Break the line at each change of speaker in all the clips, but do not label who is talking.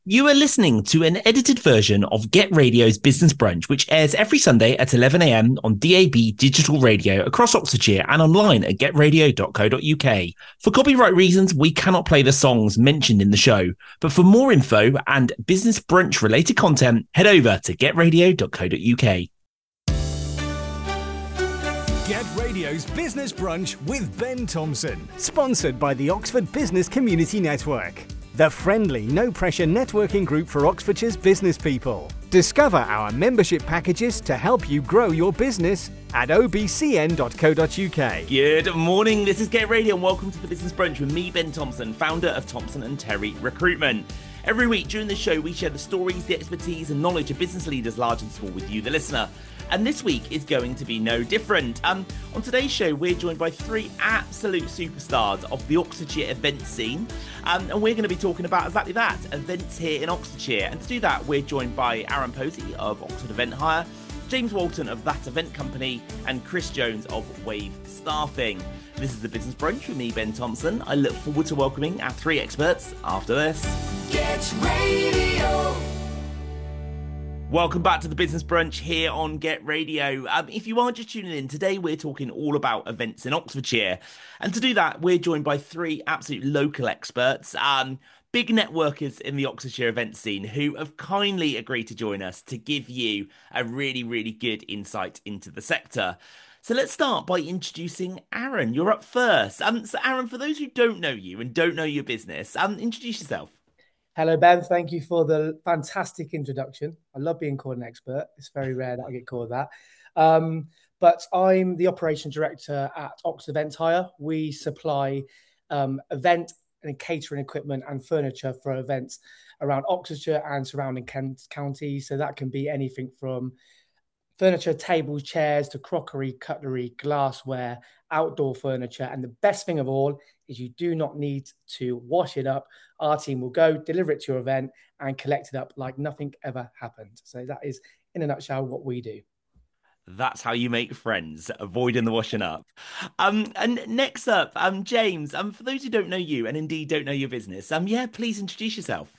You are listening to an edited version of Get Radio's Business Brunch, which airs every Sunday at 11 a.m. on DAB digital radio across Oxfordshire and online at getradio.co.uk. For copyright reasons, we cannot play the songs mentioned in the show, but for more info and Business Brunch related content, head over to getradio.co.uk.
Get Radio's Business Brunch with Ben Thompson, sponsored by the Oxford Business Community Network, the friendly, no-pressure networking group for Oxfordshire's business people. Discover our membership packages to help you grow your business at obcn.co.uk.
Good morning, this is Get Radio and welcome to the Business Brunch with me, Ben Thompson, founder of Thompson & Terry Recruitment. Every week during the show, we share the stories, the expertise and knowledge of business leaders large and small with you, the listener. And this week is going to be no different. On today's show, we're joined by three absolute superstars of the Oxfordshire event scene. And we're going to be talking about exactly that, events here in Oxfordshire. And to do that, we're joined by Aaron Posey of Oxford Event Hire, James Walton of That Event Company, and Chris Jones of Wave Staffing. This is the Business Brunch with me, Ben Thompson. I look forward to welcoming our three experts after this. Get Radio. Welcome back to the Business Brunch here on Get Radio. If you are just tuning in, today we're talking all about events in Oxfordshire. And to do that, we're joined by three absolute local experts, big networkers in the Oxfordshire event scene who have kindly agreed to join us to give you a really, really good insight into the sector. So let's start by introducing Aaron. You're up first. So Aaron, for those who don't know you and don't know your business, introduce yourself.
Hello, Ben. Thank you for the fantastic introduction. I love being called an expert. It's very rare that I get called that. But I'm the operations director at Oxford Event Hire. We supply event and catering equipment and furniture for events around Oxfordshire and surrounding counties. So that can be anything from furniture, tables, chairs, to crockery, cutlery, glassware, outdoor furniture. And the best thing of all is you do not need to wash it up. Our team will go, deliver it to your event and collect it up like nothing ever happened. So that is, in a nutshell, what we do.
That's how you make friends, avoiding the washing up. And next up, James, for those who don't know you and indeed don't know your business, please introduce yourself.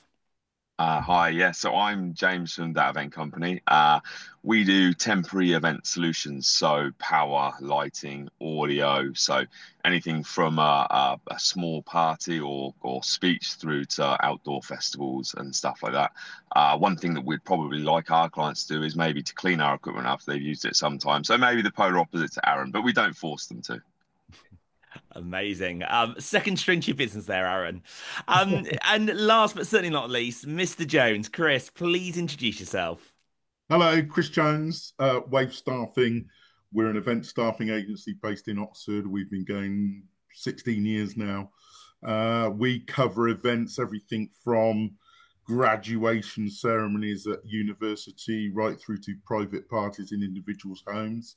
Hi, so I'm James from That Event Company. We do temporary event solutions, so power, lighting, audio, so anything from a small party or speech through to outdoor festivals and stuff like that. One thing that we'd probably like our clients to do is maybe to clean our equipment after they've used it sometime. So maybe the polar opposite to Aaron, but we don't force them to.
Amazing. Second string to your business there, Aaron. And last but certainly not least, Mr. Jones. Chris, please introduce yourself.
Hello, Chris Jones, Wave Staffing. We're an event staffing agency based in Oxford. We've been going 16 years now. We cover events, everything from graduation ceremonies at university right through to private parties in individuals' homes.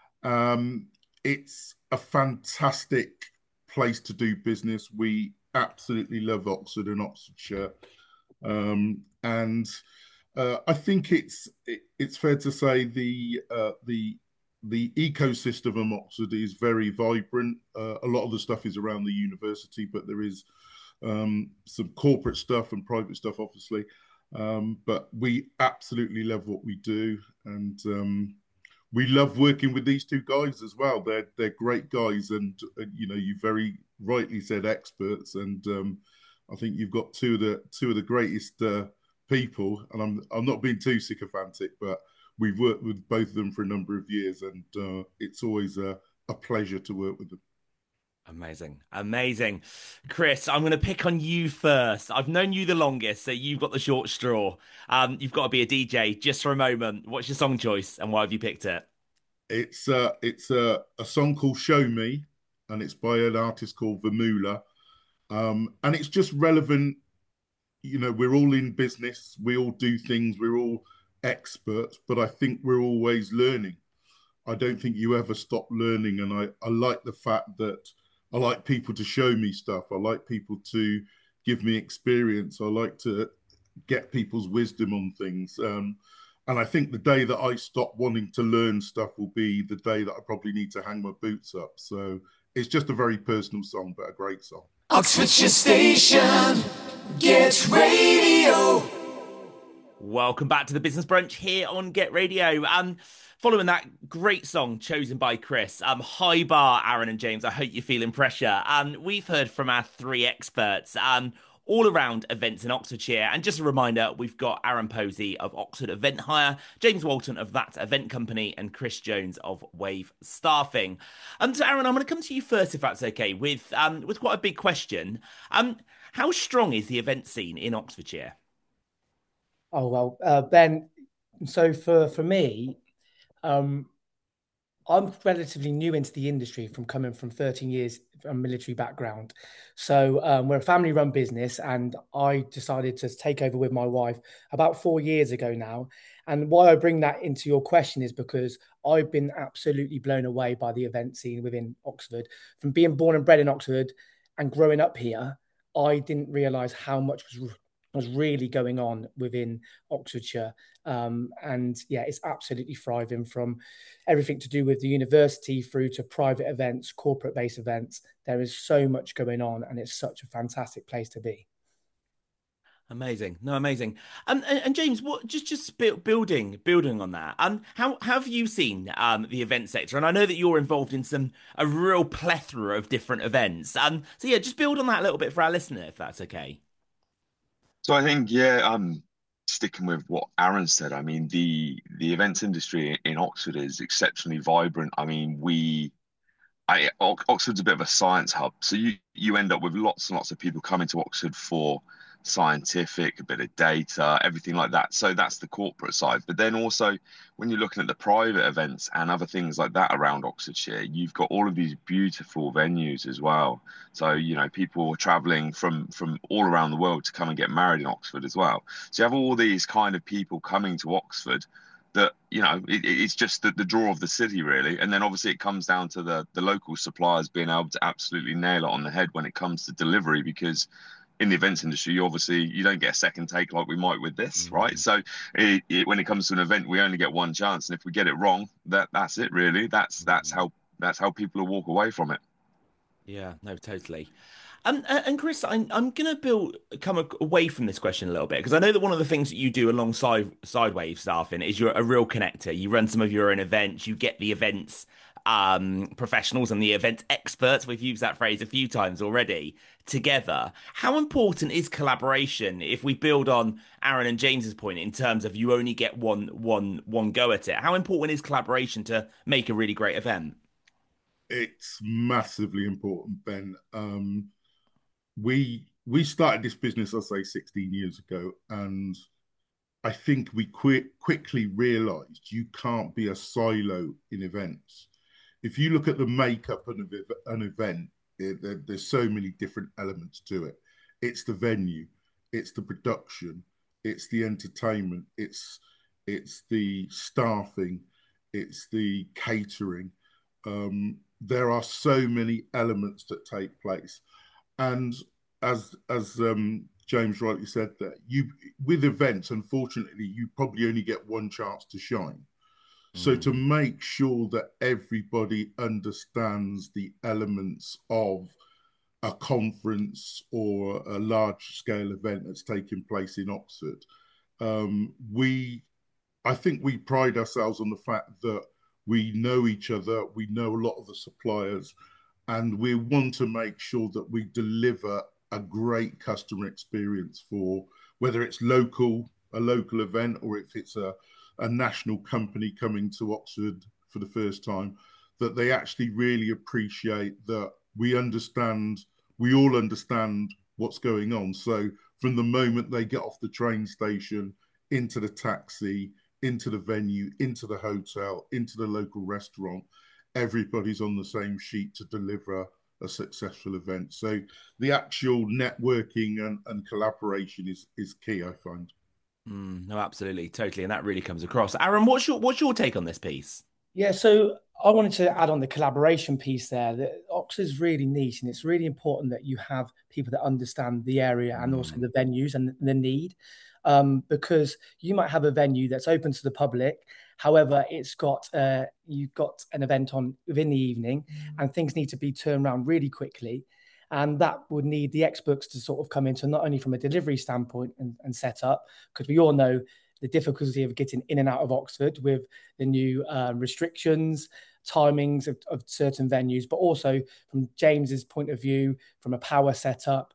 It's a fantastic place to do business. We absolutely love Oxford and Oxfordshire. I think it's fair to say the ecosystem of Oxford is very vibrant. A lot of the stuff is around the university, but there is some corporate stuff and private stuff, obviously. But we absolutely love what we do, and we love working with these two guys as well. They're great guys, and you very rightly said experts, and I think you've got two of the greatest people. And I'm not being too sycophantic, but we've worked with both of them for a number of years, and it's always a pleasure to work with them.
Amazing. Chris, I'm going to pick on you first. I've known you the longest, so you've got the short straw. You've got to be a DJ just for a moment. What's your song choice and why have you picked it?
It's a song called Show Me, and it's by an artist called Vermula. And it's just relevant. We're all in business. We all do things. We're all experts, but I think we're always learning. I don't think you ever stop learning. And I like the fact that I like people to show me stuff. I like people to give me experience. I like to get people's wisdom on things. And I think the day that I stop wanting to learn stuff will be the day that I probably need to hang my boots up. So it's just a very personal song, but a great song.
Oxfordshire Station.
Get Radio. Welcome back to the Business Brunch here on Get Radio. Following that great song chosen by Chris, high bar, Aaron and James. I hope you're feeling pressure. We've heard from our three experts all around events in Oxfordshire. And just a reminder, we've got Aaron Posey of Oxford Event Hire, James Walton of That Event Company, and Chris Jones of Wave Staffing. So Aaron, I'm going to come to you first, if that's okay, with quite a big question. How strong is the event scene in Oxfordshire?
Oh, well, Ben, so for me, I'm relatively new into the industry from coming from 13 years from military background. So we're a family-run business, and I decided to take over with my wife about 4 years ago now. And why I bring that into your question is because I've been absolutely blown away by the event scene within Oxford. From being born and bred in Oxford and growing up here, I didn't realise how much was really going on within Oxfordshire. And yeah, it's absolutely thriving, from everything to do with the university through to private events, corporate-based events. There is so much going on, and it's such a fantastic place to be.
Amazing. No, amazing. And James, what just building on that. How have you seen the event sector? And I know that you're involved in a real plethora of different events. So yeah, just build on that a little bit for our listener, if that's okay.
So I think, yeah, sticking with what Aaron said, I mean, the events industry in Oxford is exceptionally vibrant. I mean, Oxford's a bit of a science hub, so you end up with lots and lots of people coming to Oxford for scientific, a bit of data, everything like that. So that's the corporate side. But then also, when you're looking at the private events and other things like that around Oxfordshire, you've got all of these beautiful venues as well. So, you know, people are traveling from all around the world to come and get married in Oxford as well. So you have all these kind of people coming to Oxford that, you know, it's just the draw of the city, really. And then obviously it comes down to the local suppliers being able to absolutely nail it on the head when it comes to delivery, because in the events industry, you don't get a second take like we might with this, right? So when it comes to an event, we only get one chance, and if we get it wrong, that's it, really. That's how people will walk away from it.
Yeah, no, totally. And Chris, I'm gonna come away from this question a little bit, because I know that one of the things that you do alongside Wave Staffing is you're a real connector. You run some of your own events. You get the events professionals and the event experts, we've used that phrase a few times already, together. How important is collaboration, if we build on Aaron and James's point in terms of you only get one go at it? How important is collaboration to make a really great event?
It's massively important, Ben. We started this business, I'll say, 16 years ago, and I think we quickly realised you can't be a silo in events. If you look at the makeup of an event, there's so many different elements to it. It's the venue, it's the production, it's the entertainment, it's the staffing, it's the catering. There are so many elements that take place, and as James rightly said, that with events, unfortunately, you probably only get one chance to shine. So to make sure that everybody understands the elements of a conference or a large scale event that's taking place in Oxford, I think we pride ourselves on the fact that we know each other, we know a lot of the suppliers, and we want to make sure that we deliver a great customer experience for whether it's a local event, or if it's a national company coming to Oxford for the first time, that they actually really appreciate that we all understand what's going on. So from the moment they get off the train station, into the taxi, into the venue, into the hotel, into the local restaurant, everybody's on the same sheet to deliver a successful event. So the actual networking and collaboration is key, I find.
No, absolutely, totally, and that really comes across. Aaron, what's your take on this piece?
Yeah, so I wanted to add on the collaboration piece there. That Oxford's really niche, and it's really important that you have people that understand the area and also the venues and the need. Because you might have a venue that's open to the public, however, you've got an event on within the evening, and things need to be turned around really quickly. And that would need the experts to sort of come into, not only from a delivery standpoint and set up, because we all know the difficulty of getting in and out of Oxford with the new restrictions, timings of certain venues, but also from James's point of view, from a power setup,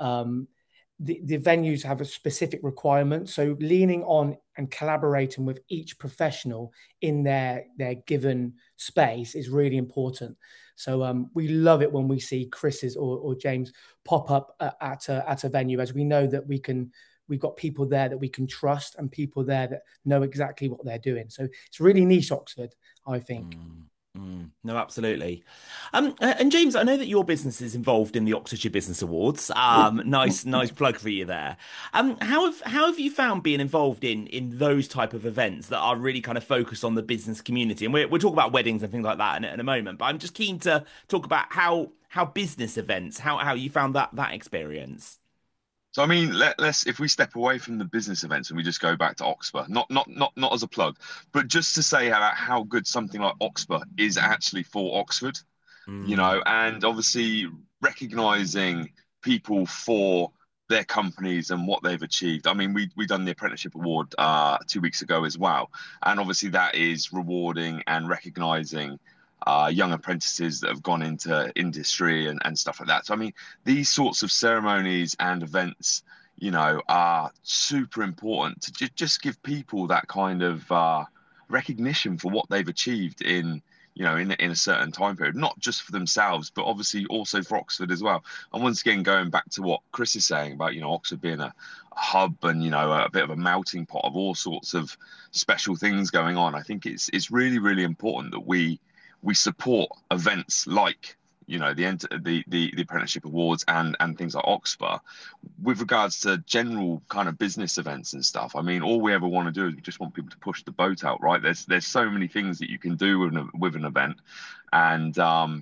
the venues have a specific requirement. So leaning on and collaborating with each professional in their given space is really important. So we love it when we see Chris's or James pop up at a venue, as we know that we've got people there that we can trust and people there that know exactly what they're doing. So it's really niche Oxford, I think.
No, absolutely. And James, I know that your business is involved in the Oxfordshire Business Awards. Nice plug for you there. How have you found being involved in those type of events that are really kind of focused on the business community? And we'll talk about weddings and things like that in a moment. But I'm just keen to talk about how business events, how you found that experience.
So I mean, let's if we step away from the business events and we just go back to Oxford, not as a plug, but just to say about how good something like Oxford is actually for Oxford, and obviously recognizing people for their companies and what they've achieved. I mean, we done the apprenticeship award 2 weeks ago as well, and obviously that is rewarding and recognizing young apprentices that have gone into industry and stuff like that. So, I mean, these sorts of ceremonies and events, are super important to just give people that kind of recognition for what they've achieved in a certain time period, not just for themselves, but obviously also for Oxford as well. And once again, going back to what Chris is saying about, Oxford being a hub and, a bit of a melting pot of all sorts of special things going on, I think it's really, really important that we support events like the apprenticeship awards and things like Oxford with regards to general kind of business events and stuff. I mean, all we ever want to do is we just want people to push the boat out, right? There's so many things that you can do with an event, and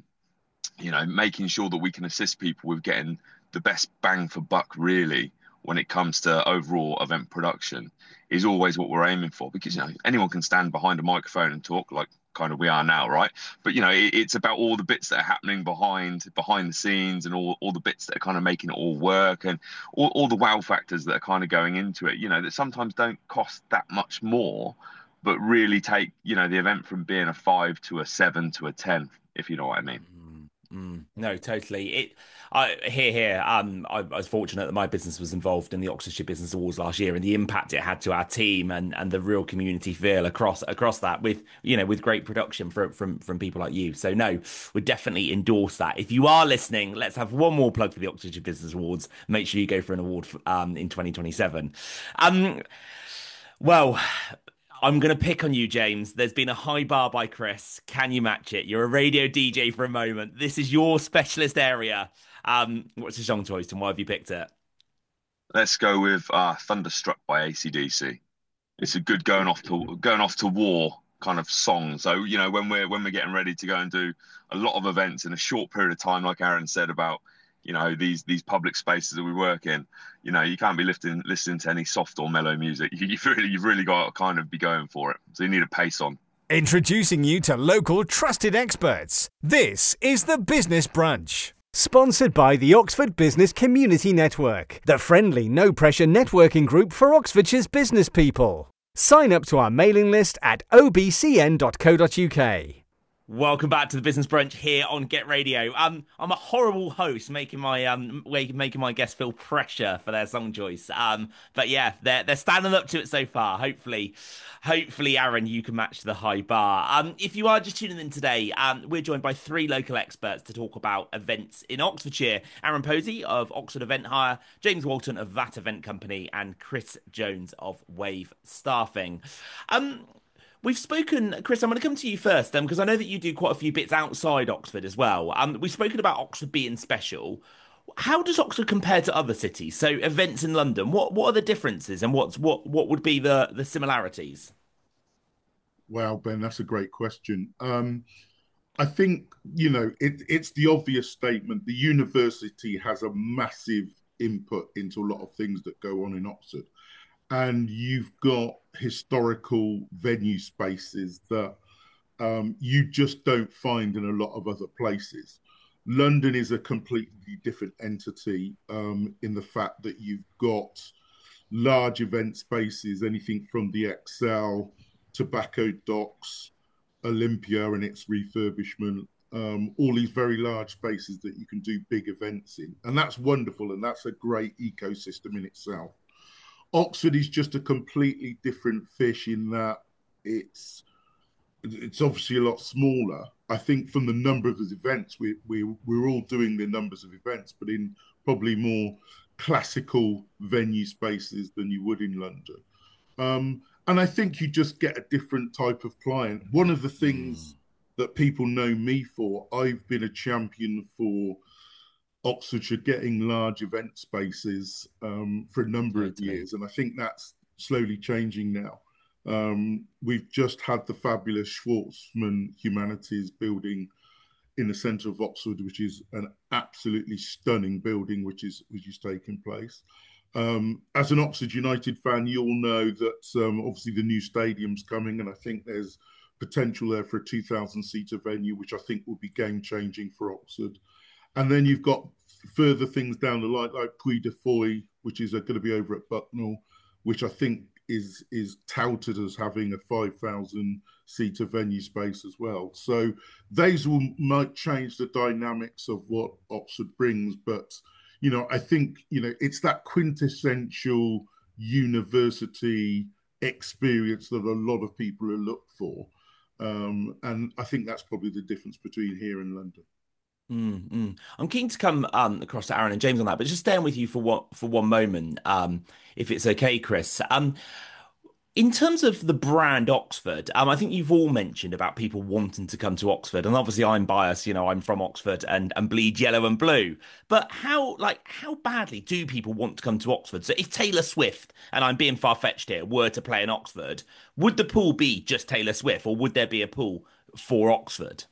making sure that we can assist people with getting the best bang for buck really when it comes to overall event production is always what we're aiming for, because anyone can stand behind a microphone and talk like kind of we are now, right? But it's about all the bits that are happening behind the scenes and all the bits that are kind of making it all work, and all the wow factors that are kind of going into it, that sometimes don't cost that much more, but really take the event from being a 5 to a 7 to a 10, if you know what I mean.
No, totally. I was fortunate that my business was involved in the Oxfordshire Business Awards last year, and the impact it had to our team and the real community feel across that with great production from people like you. So no, would definitely endorse that. If you are listening, let's have one more plug for the Oxfordshire Business Awards. Make sure you go for an award in 2027. Well, I'm going to pick on you, James. There's been a high bar by Chris. Can you match it? You're a radio DJ for a moment. This is your specialist area. What's the song choice and why have you picked it?
Let's go with Thunderstruck by AC/DC. It's a good going off to war kind of song. So, when we're getting ready to go and do a lot of events in a short period of time, like Aaron said about these public spaces that we work in, you can't be listening to any soft or mellow music. You've really got to kind of be going for it. So you need a pace on.
Introducing you to local trusted experts. This is the Business Brunch. Sponsored by the Oxford Business Community Network, the friendly, no-pressure networking group for Oxfordshire's business people. Sign up to our mailing list at obcn.co.uk.
Welcome back to the Business Brunch here on Get Radio. I'm a horrible host, making my guests feel pressure for their song choice. But yeah, they're standing up to it so far. Hopefully, Aaron, you can match the high bar. If you are just tuning in today, we're joined by 3 local experts to talk about events in Oxfordshire. Aaron Posey of Oxford Event Hire, James Walton of That Event Company, and Chris Jones of Wave Staffing. We've spoken, Chris, I'm going to come to you first, because I know that you do quite a few bits outside Oxford as well. We've spoken about Oxford being special. How does Oxford compare to other cities? So events in London, what are the differences and what would be the similarities?
Wow, Ben, that's a great question. I think, it's the obvious statement. The university has a massive input into a lot of things that go on in Oxford. And you've got historical venue spaces that you just don't find in a lot of other places. London is a completely different entity in the fact that you've got large event spaces, anything from the Excel, Tobacco Docks, Olympia and its refurbishment, all these very large spaces that you can do big events in. And that's wonderful. And that's a great ecosystem in itself. Oxford is just a completely different fish in that it's obviously a lot smaller. I think from the number of events, we're all doing the numbers of events, but in probably more classical venue spaces than you would in London. And I think you just get a different type of client. One of the things that people know me for, I've been a champion for Oxfordshire getting large event spaces for a number of years. And I think that's slowly changing now. We've just had the fabulous Schwarzman Humanities building in the centre of Oxford, which is an absolutely stunning building, which is taking place. As an Oxford United fan, you'll know that obviously the new stadium's coming, and I think there's potential there for a 2,000-seater venue, which I think will be game-changing for Oxford. And then you've got further things down the line, like Puy de Feuille, which is going to be over at Bucknell, which I think is touted as having a 5,000-seater venue space as well. So those might change the dynamics of what Oxford brings, but I think it's that quintessential university experience that a lot of people are look for, and I think that's probably the difference between here and London.
I'm keen to come across to Aaron and James on that, but just staying with you for one moment, if it's okay, Chris. In terms of the brand Oxford, I think you've all mentioned about people wanting to come to Oxford, and obviously I'm biased, I'm from Oxford and bleed yellow and blue. But how badly do people want to come to Oxford? So if Taylor Swift, and I'm being far-fetched here, were to play in Oxford, would the pool be just Taylor Swift, or would there be a pool for Oxford?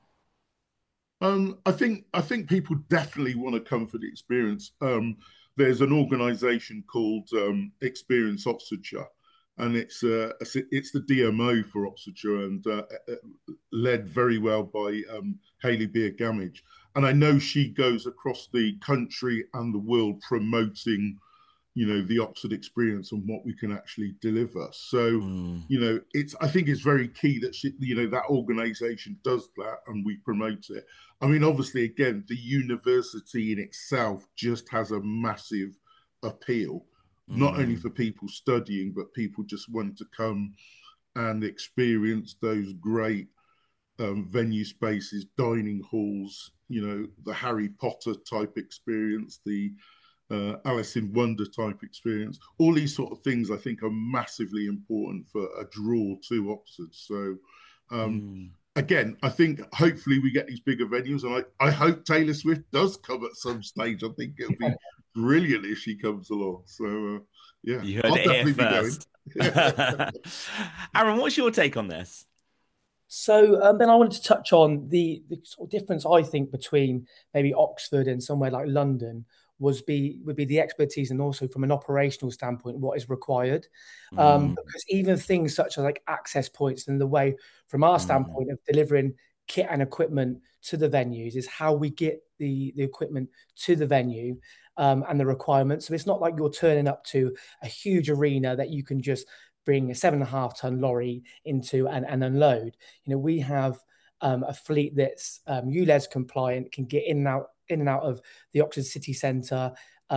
I think people definitely want to come for the experience. There's an organisation called Experience Oxfordshire, and it's the DMO for Oxfordshire, and led very well by Hayley Beer-Gamage. And I know she goes across the country and the world promoting, the Oxford experience and what we can actually deliver. So, I think it's very key that that organisation does that and we promote it. I mean, obviously, again, the university in itself just has a massive appeal, not only for people studying, but people just want to come and experience those great venue spaces, dining halls, the Harry Potter type experience, the Alice in Wonder type experience. All these sort of things I think are massively important for a draw to Oxford. So again, I think hopefully we get these bigger venues, and I hope Taylor Swift does come at some stage. I think it'll be brilliant if she comes along. So yeah,
you heard it here first. Aaron, what's your take on this?
So then I wanted to touch on the sort of difference I think between maybe Oxford and somewhere like London would be the expertise, and also from an operational standpoint, what is required. Because even things such as like access points, and the way from our standpoint of delivering kit and equipment to the venues is how we get the equipment to the venue and the requirements. So it's not like you're turning up to a huge arena that you can just bring a 7.5-ton lorry into and unload. We have a fleet that's ULEZ compliant, can get in and out of the Oxford city centre,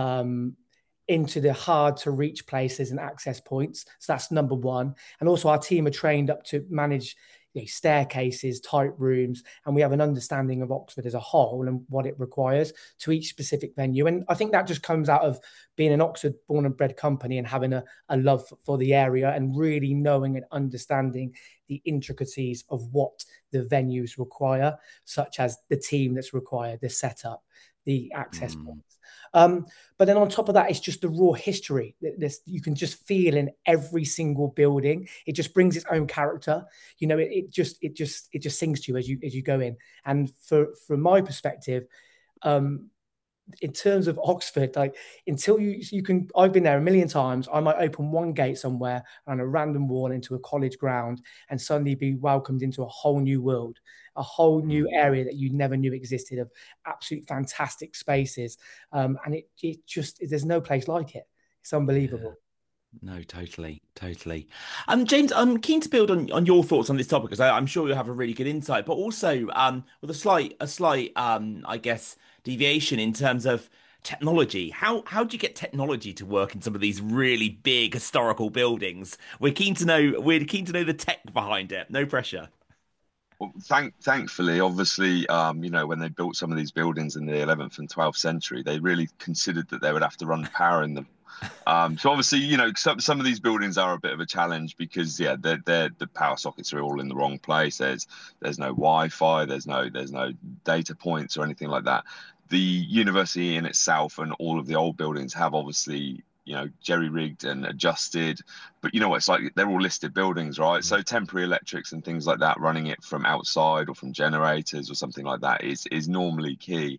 into the hard to reach places and access points. So that's number one. And also our team are trained up to manage staircases, tight rooms, and we have an understanding of Oxford as a whole and what it requires to each specific venue. And I think that just comes out of being an Oxford born and bred company and having a love for the area and really knowing and understanding the intricacies of what the venues require, such as the team that's required, the setup, the access points. But then on top of that, it's just the raw history. This you can just feel in every single building. It just brings its own character. It just sings to you as you go in. And from my perspective, in terms of Oxford, like until you can, I've been there a million times. I might open one gate somewhere on a random wall into a college ground and suddenly be welcomed into a whole new world, a whole new area that you never knew existed, of absolute fantastic spaces. And it just, there's no place like it. It's unbelievable.
No, totally. James, I'm keen to build on your thoughts on this topic because I'm sure you'll have a really good insight, but also with a slight I guess deviation in terms of technology. How do you get technology to work in some of these really big historical buildings? We're keen to know the tech behind it. No pressure.
Well, thankfully, obviously, when they built some of these buildings in the 11th and 12th century, they really considered that they would have to run power in them. So obviously, some of these buildings are a bit of a challenge because the power sockets are all in the wrong place. There's no Wi-Fi, there's no data points or anything like that. The university in itself and all of the old buildings have obviously jerry-rigged and adjusted, but it's like they're all listed buildings, right? So temporary electrics and things like that, running it from outside or from generators or something like that is normally key.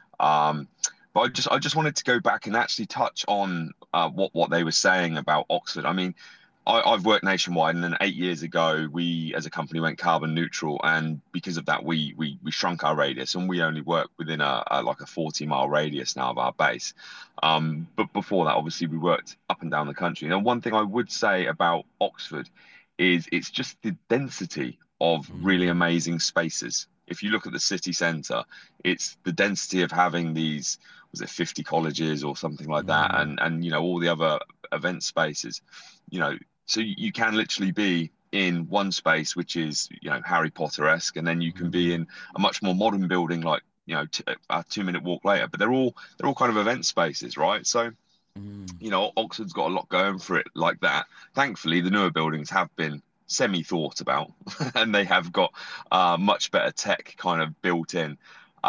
But I just wanted to go back and actually touch on what they were saying about Oxford. I mean, I've worked nationwide, and then 8 years ago, we as a company went carbon neutral, and because of that, we shrunk our radius, and we only work within a 40-mile radius now of our base. But before that, obviously, we worked up and down the country. And one thing I would say about Oxford is it's just the density of really amazing spaces. If you look at the city centre, it's the density of having these, was it 50 colleges or something like that, and all the other event spaces, so you can literally be in one space which is Harry Potter-esque, and then you can be in a much more modern building like a 2-minute walk later. But they're all kind of event spaces, right? So Oxford's got a lot going for it like that. Thankfully, the newer buildings have been semi-thought about and they have got much better tech kind of built in.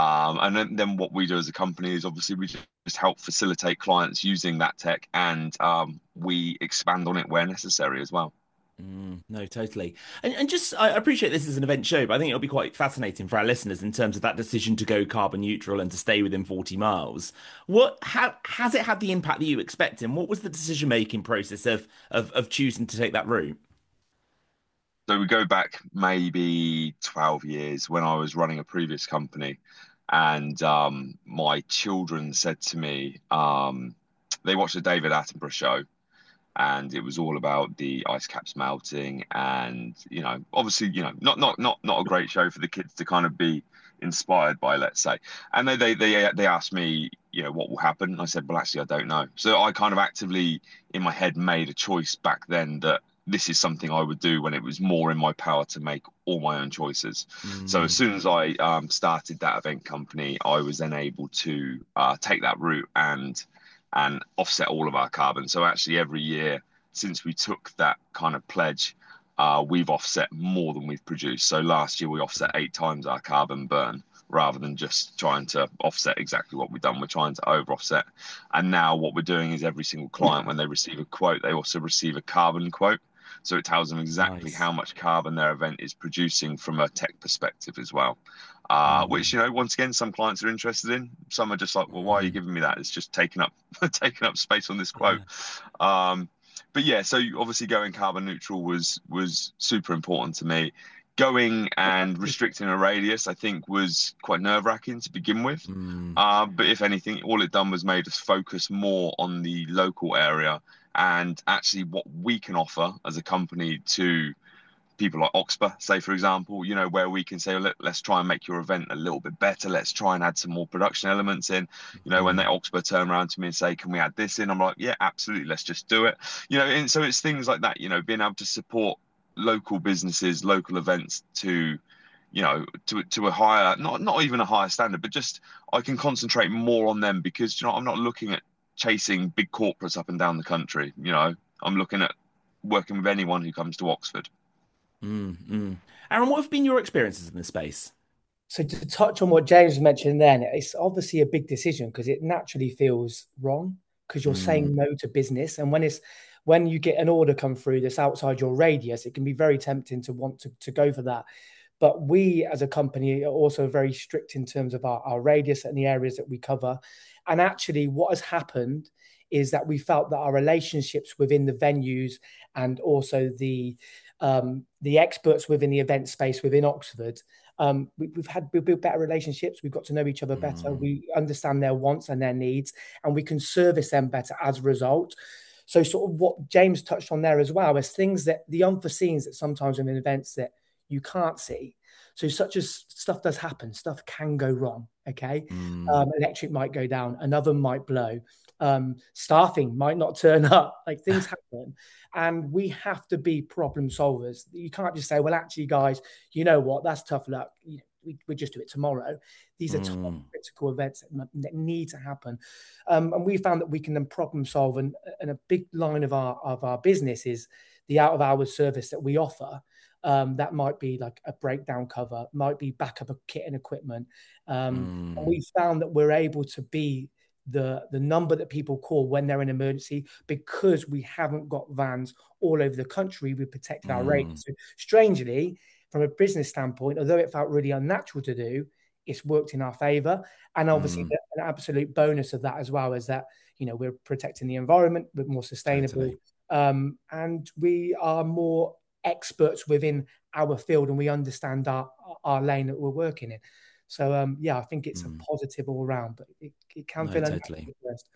And then what we do as a company is obviously we just help facilitate clients using that tech, and we expand on it where necessary as well.
No, totally. And just, I appreciate this is an event show, but I think it'll be quite fascinating for our listeners in terms of that decision to go carbon neutral and to stay within 40 miles. How has it had the impact that you expect? And what was the decision-making process of choosing to take that route?
So we go back maybe 12 years when I was running a previous company, and my children said to me, they watched the David Attenborough show, and it was all about the ice caps melting, and obviously not a great show for the kids to kind of be inspired by, let's say. And they asked me, what will happen? And I said, well, actually, I don't know. So I kind of actively in my head made a choice back then that this is something I would do when it was more in my power to make all my own choices. So as soon as I started that event company, I was then able to take that route and offset all of our carbon. So actually every year since we took that kind of pledge, we've offset more than we've produced. So last year we offset 8 times our carbon burn, rather than just trying to offset exactly what we've done. We're trying to over offset. And now what we're doing is every single client, when they receive a quote, they also receive a carbon quote. So it tells them exactly how much carbon their event is producing from a tech perspective as well. Which, once again, some clients are interested in. Some are just like, well, why are you giving me that? It's just taking up space on this quote. But yeah, so obviously going carbon neutral was super important to me. Going and restricting a radius, I think, was quite nerve-wracking to begin with. But if anything, all it done was made us focus more on the local area and actually what we can offer as a company to people like Oxpa, say, for example, where we can say, well, let's try and make your event a little bit better. Let's try and add some more production elements in. When they Oxpa turn around to me and say, can we add this in? I'm like, yeah, absolutely. Let's just do it. And so it's things like that, being able to support local businesses, local events to a higher, not even a higher standard, but just I can concentrate more on them because, I'm not looking at chasing big corporates up and down the country. I'm looking at working with anyone who comes to Oxford.
Aaron, what have been your experiences in this space?
So to touch on what James mentioned then, it's obviously a big decision because it naturally feels wrong because you're saying no to business. And when you get an order come through that's outside your radius, it can be very tempting to want to go for that. But we as a company are also very strict in terms of our radius and the areas that we cover. And actually what has happened is that we felt that our relationships within the venues and also the experts within the event space within Oxford, we've built better relationships. We've got to know each other better. We understand their wants and their needs, and we can service them better as a result. So sort of what James touched on there as well is things that the unforeseens that sometimes in events that you can't see. So such as stuff does happen, stuff can go wrong. Okay. Electric might go down, another might blow. Staffing might not turn up, like things happen, and we have to be problem solvers. You can't just say, well, actually guys, you know what, that's tough luck, we just do it tomorrow. These are top critical events that need to happen, and we found that we can then problem solve, and a big line of our business is the out of hours service that we offer. That might be like a breakdown cover, might be backup of kit and equipment. And we found that we're able to be the number that people call when they're in emergency, because we haven't got vans all over the country. We protected our rates. So strangely, from a business standpoint, although it felt really unnatural to do, it's worked in our favor. And obviously an absolute bonus of that as well is that, we're protecting the environment, we're more sustainable. Totally. And we are more experts within our field, and we understand our lane that we're working in. So I think it's a positive all around, but it can feel totally.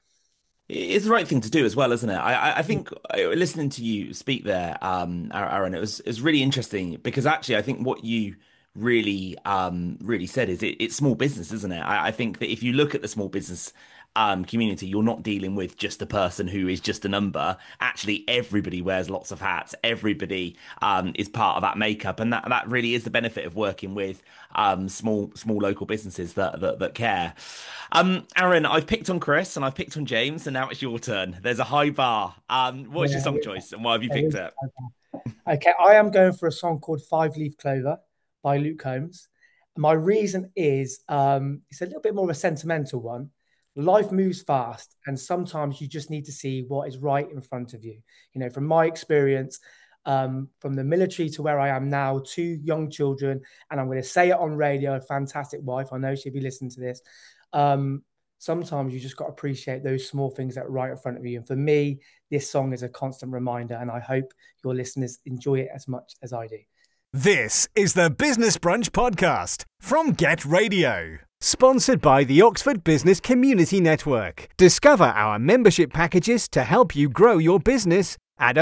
It's the right thing to do as well, isn't it? I think listening to you speak there, Aaron, it was really interesting, because actually I think what you really said is it's small business, isn't it? I think that if you look at the small business community, you're not dealing with just a person who is just a number. Actually, everybody wears lots of hats. Everybody is part of that makeup, and that really is the benefit of working with small local businesses that care. Aaron, I've picked on Chris and I've picked on James, and now it's your turn. There's a high bar. What's your song choice, and why have you picked it?
Okay, I am going for a song called Five Leaf Clover by Luke Combs. My reason is it's a little bit more of a sentimental one. Life moves fast, and sometimes you just need to see what is right in front of you. From my experience, from the military to where I am now, 2 young children, and I'm going to say it on radio, a fantastic wife. I know she'll be listening to this. Sometimes you just got to appreciate those small things that are right in front of you. And for me, this song is a constant reminder, and I hope your listeners enjoy it as much as I do.
This is the Business Brunch podcast from Get Radio. Sponsored by the Oxford Business Community Network. Discover our membership packages to help you grow your business at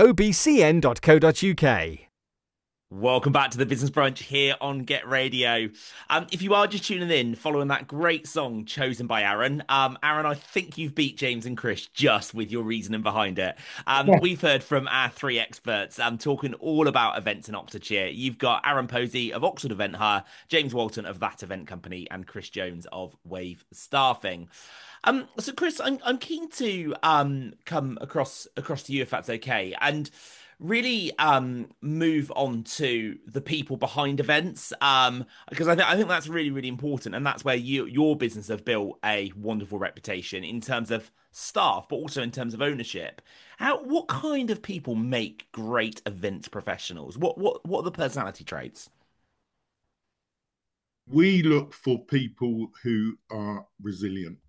obcn.co.uk.
Welcome back to the Business Brunch here on Get Radio. If you are just tuning in, following that great song chosen by Aaron, Aaron, I think you've beat James and Chris just with your reasoning behind it. We've heard from our 3 experts talking all about events in Oxfordshire. You've got Aaron Posey of Oxford Event Hire, James Walton of That Event Company, and Chris Jones of Wave Staffing. So Chris, I'm keen to come across to you, if that's okay, and really move on to the people behind events, because I think that's really, really important, and that's where your business have built a wonderful reputation in terms of staff, but also in terms of ownership. What kind of people make great events professionals? What are the personality traits?
We look for people who are resilient.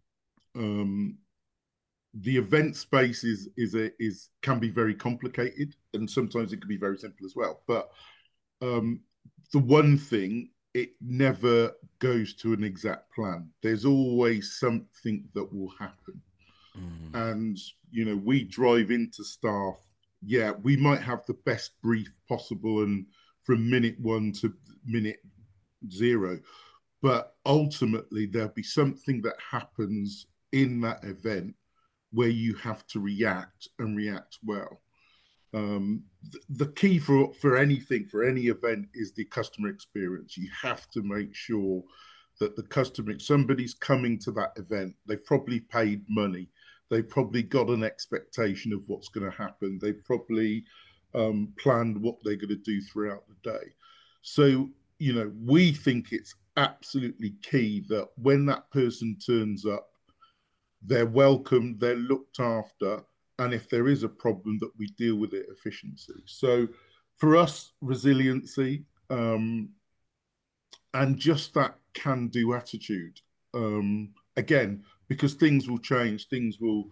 The event space can be very complicated, and sometimes it can be very simple as well. But the one thing, it never goes to an exact plan. There's always something that will happen. And, we drive into staff. Yeah, we might have the best brief possible, and from minute 1 to minute 0. But ultimately, there'll be something that happens in that event where you have to react and react well. The key for anything, for any event, is the customer experience. You have to make sure that somebody's coming to that event, they've probably paid money, they've probably got an expectation of what's going to happen, they've probably planned what they're going to do throughout the day. So, we think it's absolutely key that when that person turns up, they're welcomed, they're looked after, and if there is a problem, that we deal with it efficiency. So for us, resiliency, and just that can-do attitude. Again, because things will change, things will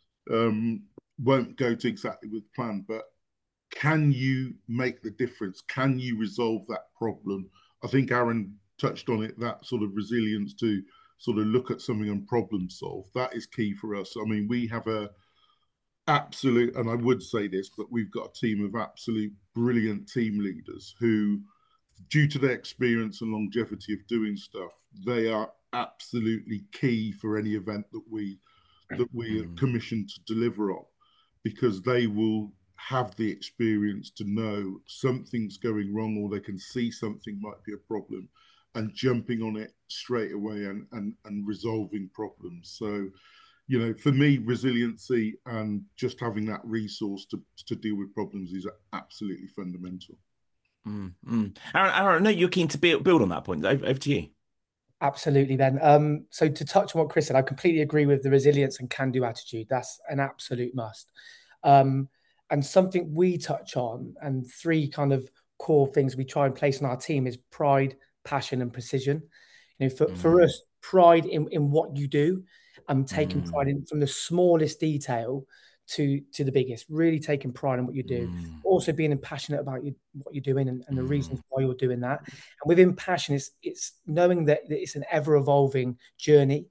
won't go to exactly with plan, but can you make the difference? Can you resolve that problem? I think Aaron touched on it, that sort of resilience to sort of look at something and problem solve. That is key for us. I mean, we have a absolute, and I would say this, but we've got a team of absolute brilliant team leaders who, due to their experience and longevity of doing stuff, they are absolutely key for any event that we are commissioned to deliver on, because they will have the experience to know something's going wrong, or they can see something might be a problem and jumping on it straight away and resolving problems. So, you know, for me, resiliency and just having that resource to deal with problems is absolutely fundamental.
Aaron, I know you're keen to build on that point. Over to you.
Absolutely, Ben. So to touch on what Chris said, I completely agree with the resilience and can-do attitude. That's an absolute must. And something we touch on, and three kind of core things we try and place on our team, is pride, passion, and precision. You know, for us, pride in what you do, taking pride in from the smallest detail to the biggest, really taking pride in what you do. Also being passionate about what you're doing and the reasons why you're doing that. And within passion, it's knowing that it's an ever-evolving journey.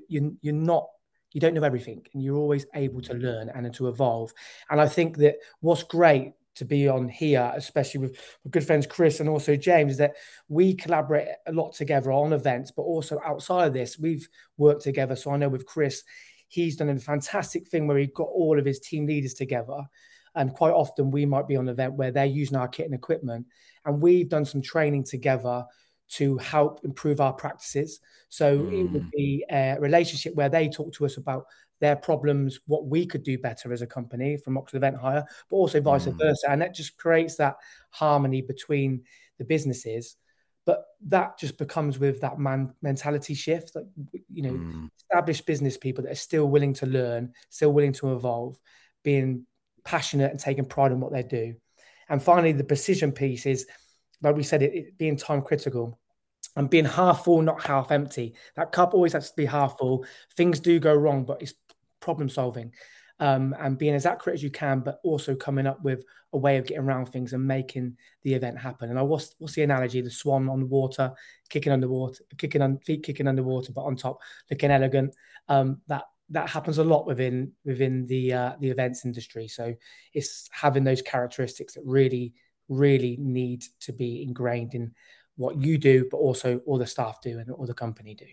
You don't know everything, and you're always able to learn and to evolve. And I think that what's great to be on here, especially with good friends Chris and also James, is that we collaborate a lot together on events, but also outside of this, we've worked together. So I know with Chris, he's done a fantastic thing where he got all of his team leaders together. And quite often we might be on an event where they're using our kit and equipment, and we've done some training together to help improve our practices. So it would be a relationship where they talk to us about their problems, what we could do better as a company from Oxford Event Hire, but also vice versa. And that just creates that harmony between the businesses. But that just becomes with that mentality shift, like, you know, established business people that are still willing to learn, still willing to evolve, being passionate and taking pride in what they do. And finally, the precision piece is, like we said, it being time critical and being half full, not half empty. That cup always has to be half full. Things do go wrong, but it's problem solving, and being as accurate as you can, but also coming up with a way of getting around things and making the event happen. And what's the analogy? The swan on the water, feet kicking underwater, but on top looking elegant. That happens a lot within the events industry. So it's having those characteristics that really need to be ingrained in what you do, but also all the staff do and all the company do.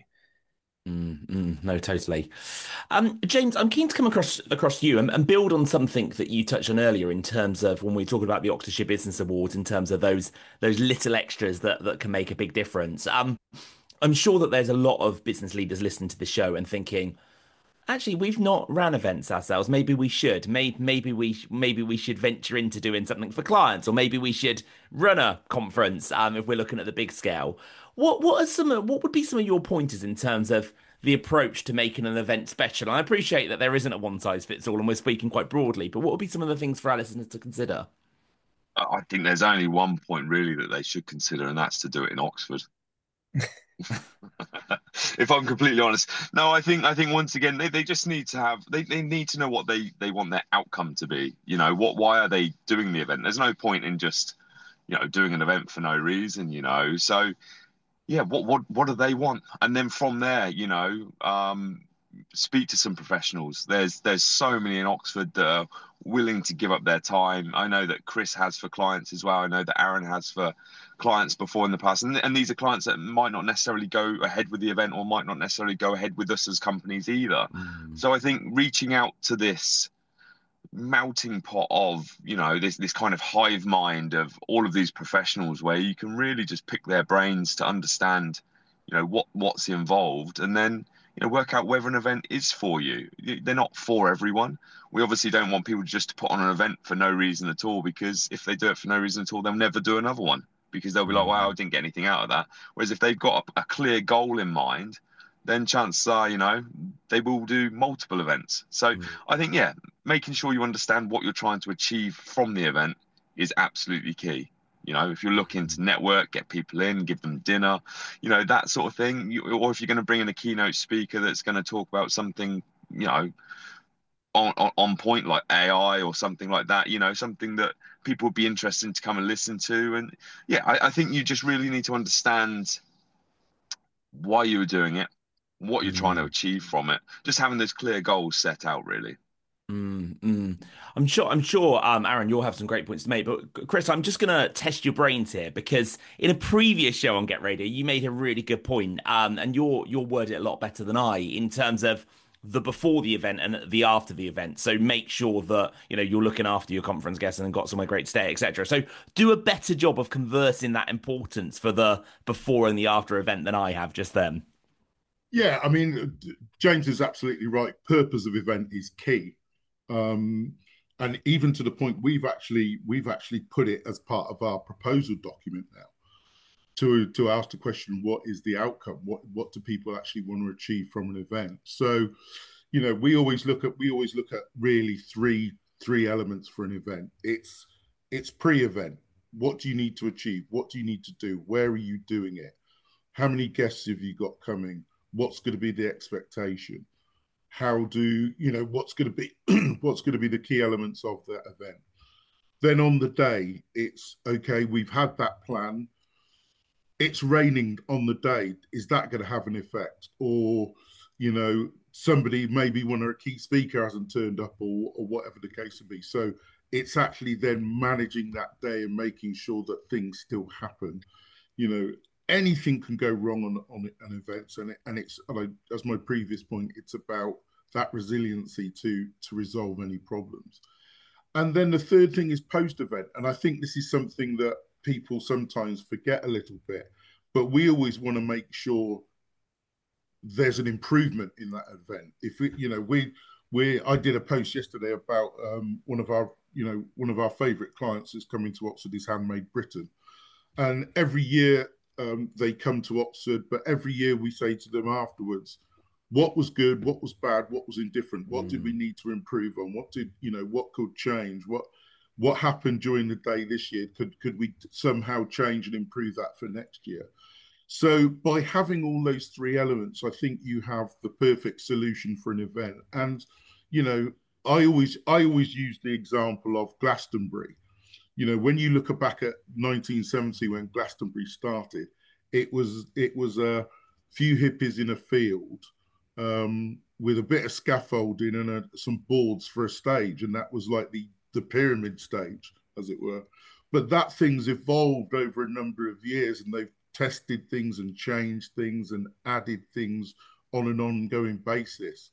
No, totally. James, I'm keen to come across you and build on something that you touched on earlier in terms of when we were talking about the Oxfordshire Business Awards, in terms of those little extras that can make a big difference. I'm sure that there's a lot of business leaders listening to the show and thinking, actually, we've not ran events ourselves. Maybe we should. Maybe we should venture into doing something for clients, or maybe we should run a conference. If we're looking at the big scale, what would be some of your pointers in terms of the approach to making an event special? And I appreciate that there isn't a one size fits all, and we're speaking quite broadly. But what would be some of the things for our listeners to consider?
I think there's only one point really that they should consider, and that's to do it in Oxford. If I'm completely honest. No, I think once again they just need to have they need to know what they want their outcome to be. You know, why are they doing the event? There's no point in just, you know, doing an event for no reason, you know. So yeah, what do they want? And then from there, you know, speak to some professionals. There's so many in Oxford that are willing to give up their time. I know that Chris has for clients as well. I know that Aaron has for clients before in the past. And these are clients that might not necessarily go ahead with the event, or might not necessarily go ahead with us as companies either. So I think reaching out to this melting pot of, you know, this kind of hive mind of all of these professionals, where you can really just pick their brains to understand, you know, what's involved, and then, you know, work out whether an event is for you. They're not for everyone. We obviously don't want people just to put on an event for no reason at all, because if they do it for no reason at all, they'll never do another one, because they'll be like, wow, I didn't get anything out of that. Whereas if they've got a clear goal in mind, then chances are, you know, they will do multiple events. So I think, yeah, making sure you understand what you're trying to achieve from the event is absolutely key. You know, if you're looking to network, get people in, give them dinner, you know, that sort of thing. Or if you're going to bring in a keynote speaker that's going to talk about something, you know, on point like AI or something like that, you know, something that people would be interested to come and listen to. And yeah, I think you just really need to understand why you were doing it, what you're trying to achieve from it, just having those clear goals set out, really.
Mm, mm. I'm sure, Aaron, you'll have some great points to make. But Chris, I'm just gonna test your brains here because in a previous show on Get Radio, you made a really good point, and you'll word it a lot better than I in terms of the before the event and the after the event. So make sure that you're looking after your conference guests and got somewhere great to stay, etc. So do a better job of conversing that importance for the before and the after event than I have just then.
Yeah, I mean, James is absolutely right. Purpose of event is key. And even to the point we've actually put it as part of our proposal document now to ask the question, what is the outcome? What do people actually want to achieve from an event? So, we always look at really three elements for an event. It's pre-event. What do you need to achieve? What do you need to do? Where are you doing it? How many guests have you got coming? What's going to be the expectation? What's going to be what's going to be the key elements of that event? Then on the day, it's okay, we've had that plan. It's raining on the day. Is that going to have an effect? Or, somebody, maybe one of a key speaker hasn't turned up, or whatever the case would be. So it's actually then managing that day and making sure that things still happen. You know, anything can go wrong on an event, as my previous point, it's about that resiliency to resolve any problems. And then the third thing is post event, and I think this is something that people sometimes forget a little bit, but we always want to make sure there's an improvement in that event. If I did a post yesterday about one of our favorite clients that's coming to Oxford is Handmade Britain, and every year they come to Oxford, but every year we say to them afterwards, what was good, what was bad, what was indifferent, what did we need to improve on, what could change, what happened during the day this year, could we somehow change and improve that for next year? So by having all those three elements, I think you have the perfect solution for an event. And I always use the example of Glastonbury. When you look back at 1970 when Glastonbury started, it was a few hippies in a field with a bit of scaffolding and some boards for a stage, and that was like the pyramid stage, as it were. But that thing's evolved over a number of years, and they've tested things and changed things and added things on an ongoing basis.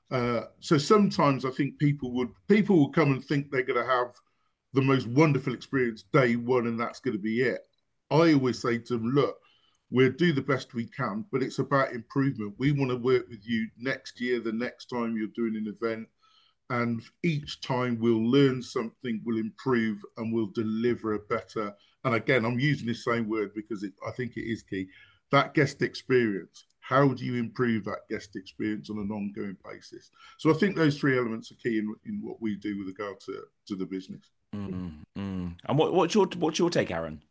So sometimes I think people will come and think they're going to have the most wonderful experience day one, and that's going to be it. I always say to them, look, we'll do the best we can, but it's about improvement. We want to work with you next year, the next time you're doing an event, and each time we'll learn something, we'll improve, and we'll deliver a better, and again, I'm using this same word because I think it is key, that guest experience. How do you improve that guest experience on an ongoing basis? So I think those three elements are key in what we do with regard to the business.
And what's your take, Aaron?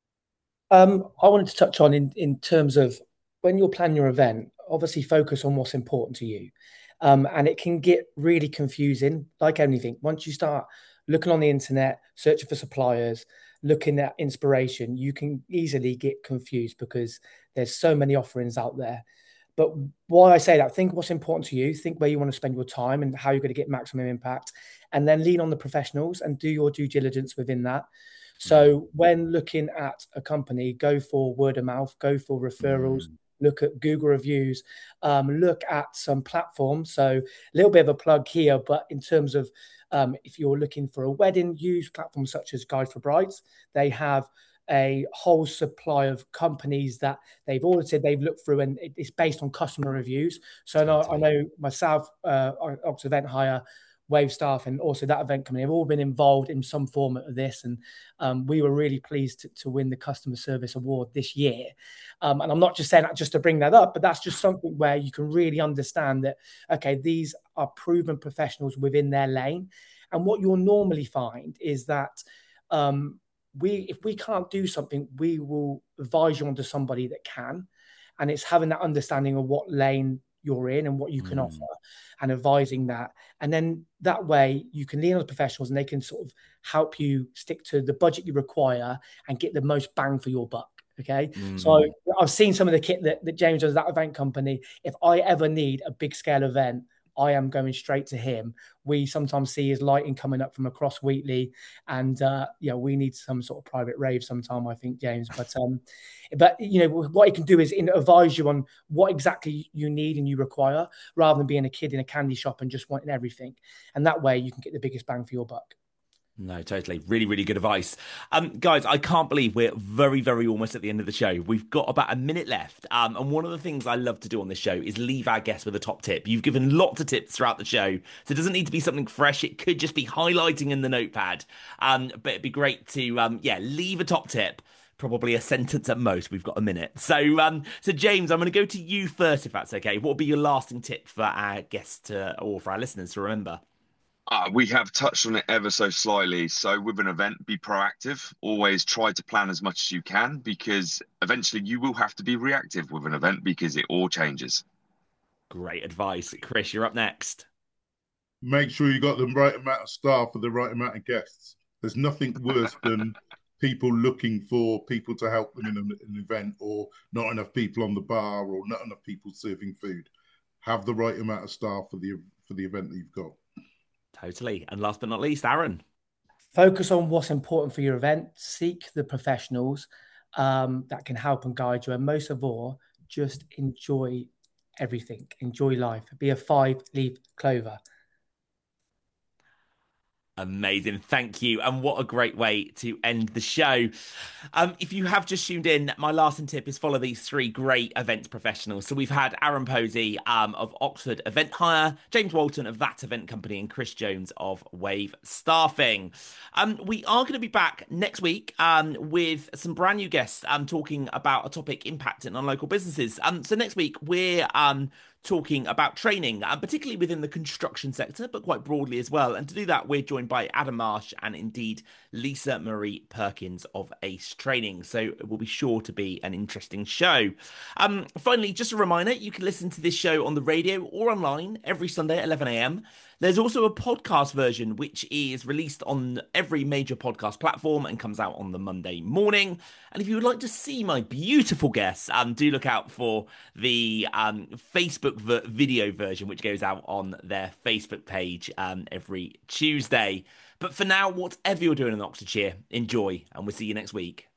I wanted to touch on in terms of when you're planning your event, obviously focus on what's important to you. And it can get really confusing, like anything. Once you start looking on the internet, searching for suppliers, looking at inspiration, you can easily get confused because there's so many offerings out there. But why I say that, think what's important to you, think where you want to spend your time and how you're going to get maximum impact, and then lean on the professionals and do your due diligence within that. So when looking at a company, go for word of mouth, go for referrals, look at Google reviews, look at some platforms. So a little bit of a plug here, but in terms of if you're looking for a wedding, use platforms such as Guide for Brides. They have a whole supply of companies that they've audited, they've looked through, and it's based on customer reviews. So I know myself, Oxford Event Hire, Wave Staff, and also that event company have all been involved in some form of this. And we were really pleased to win the customer service award this year. And I'm not just saying that just to bring that up, but that's just something where you can really understand that, okay, these are proven professionals within their lane. And what you'll normally find is that if we can't do something, we will advise you onto somebody that can. And it's having that understanding of what lane you're in and what you can offer, and advising that. And then that way you can lean on the professionals and they can sort of help you stick to the budget you require and get the most bang for your buck. Okay. So I've seen some of the kit that James does at that event company. If I ever need a big scale event, I am going straight to him. We sometimes see his lighting coming up from across Wheatley, and we need some sort of private rave sometime, I think, James. But what he can do is advise you on what exactly you need and you require, rather than being a kid in a candy shop and just wanting everything. And that way you can get the biggest bang for your buck.
No, totally. Really, really good advice. Guys, I can't believe we're very, very almost at the end of the show. We've got about a minute left. And one of the things I love to do on this show is leave our guests with a top tip. You've given lots of tips throughout the show, so it doesn't need to be something fresh. It could just be highlighting in the notepad. But it'd be great to, leave a top tip. Probably a sentence at most. We've got a minute. So James, I'm going to go to you first, if that's okay. What would be your lasting tip for our guests or for our listeners to remember?
We have touched on it ever so slightly. So with an event, be proactive. Always try to plan as much as you can, because eventually you will have to be reactive with an event because it all changes.
Great advice. Chris, you're up next.
Make sure you got the right amount of staff for the right amount of guests. There's nothing worse than people looking for people to help them in an event, or not enough people on the bar, or not enough people serving food. Have the right amount of staff for the event that you've got.
Totally. And last but not least, Aaron.
Focus on what's important for your event. Seek the professionals that can help and guide you. And most of all, just enjoy everything. Enjoy life. Be a 5-leaf clover.
Amazing. Thank you. And what a great way to end the show. If you have just tuned in, my lasting tip is follow these 3 great events professionals. So we've had Aaron Posey of Oxford Event Hire, James Walton of That Event Company, and Chris Jones of Wave Staffing. We are going to be back next week with some brand new guests talking about a topic impacting on local businesses. So next week we're talking about training, particularly within the construction sector, but quite broadly as well. And to do that, we're joined by Adam Marsh and indeed Lisa Marie Perkins of Ace Training. So it will be sure to be an interesting show. Finally, just a reminder, you can listen to this show on the radio or online every Sunday at 11 a.m. There's also a podcast version, which is released on every major podcast platform and comes out on the Monday morning. And if you would like to see my beautiful guests, do look out for the Facebook video version, which goes out on their Facebook page every Tuesday. But for now, whatever you're doing in Oxfordshire, enjoy, and we'll see you next week.